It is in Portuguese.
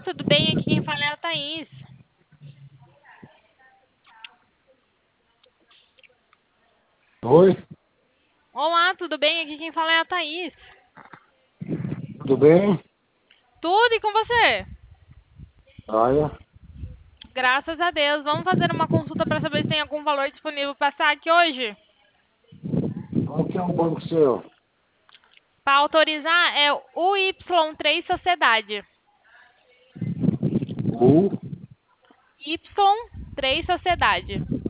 tudo bem? Aqui quem fala é a Thaís. Oi, Olá, tudo bem? Aqui quem fala é a Thaís. tudo bem? Tudo e com você? Olha, Graças a Deus. Vamos fazer uma consulta para saber se tem algum valor disponível para saque hoje? qual que é o banco seu? Para autorizar é o Y3 Sociedade. U, Y3 Sociedade.